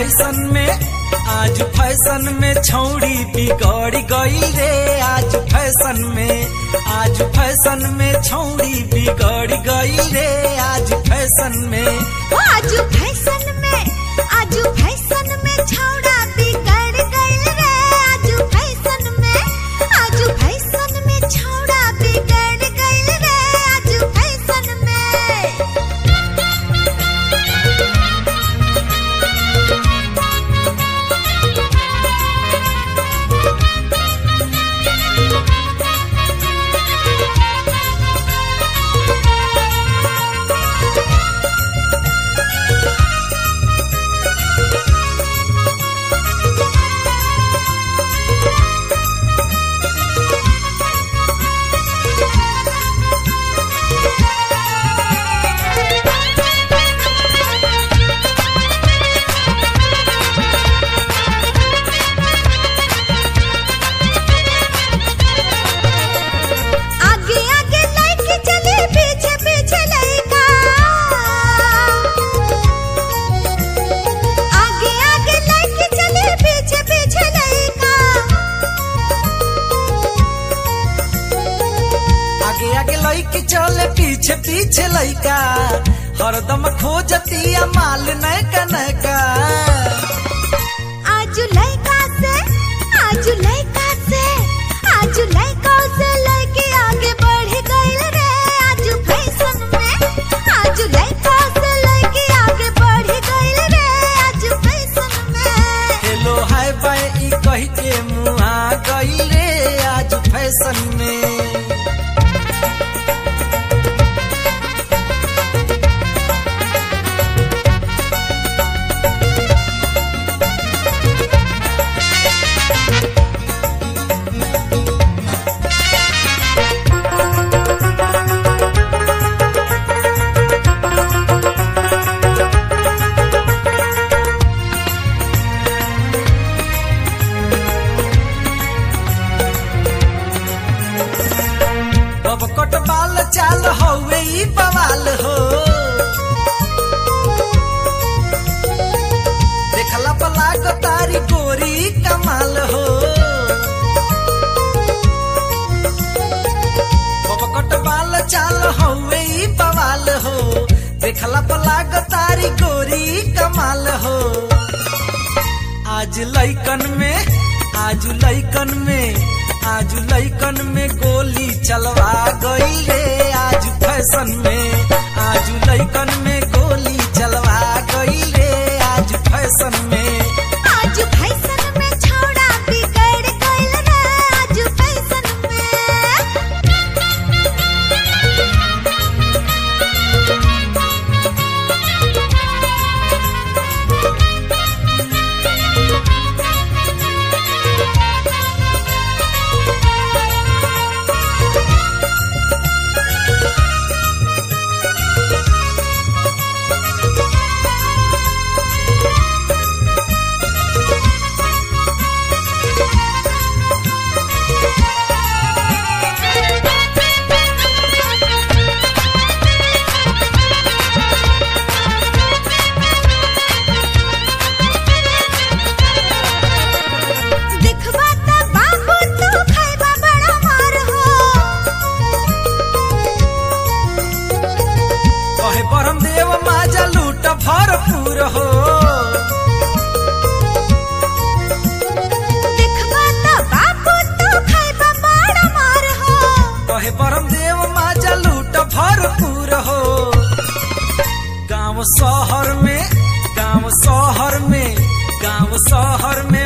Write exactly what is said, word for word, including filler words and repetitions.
Fashion में आज fashion में छौड़ी बिगड़ गई रे। आज फैशन में आज फैशन में छौड़ी बिगड़ गई रे। आज फैशन में आज फैशन में आज फैशन में छौड़ा बिगड़ गई रे। आज फैशन में आज फैशन में छौड़ा बिगड़ गई रे। आज फैशन में लइके चले पीछे पीछे लइका हरदम खोजतिया माल नैका नैका। आज लइका से आज लइका से आज लइका से लइके आगे बढ़ गई रे। आज फैशन में आज लइका से लइके आगे बढ़ गई रे। आज फैशन में हेलो हाय बाय ई कह के मुहा गई रे। आज फैशन में कट बाल चाल हवे ई बवाल हो। देखला पलाग तारी गोरी कमाल हो। कट बाल चाल हवे ई बवाल हो। देखला पलाग तारी गोरी कमाल हो। आज लइकन में आज लइकन में आज लइकन में गोली चलवा गई रे। आज फैशन में आज लइकन में गोली चलवा गई रे। आज फैशन में आज फैशन में छौड़ा बिगड़ गई रे। आज फैशन में देव माजा लूट भरपूर हो। देखबा त बाबू तो खाइबा बड़ा मार हो। कहे परम देव माजा लूट भरपूर हो। गांव शहर में गांव शहर में गांव शहर में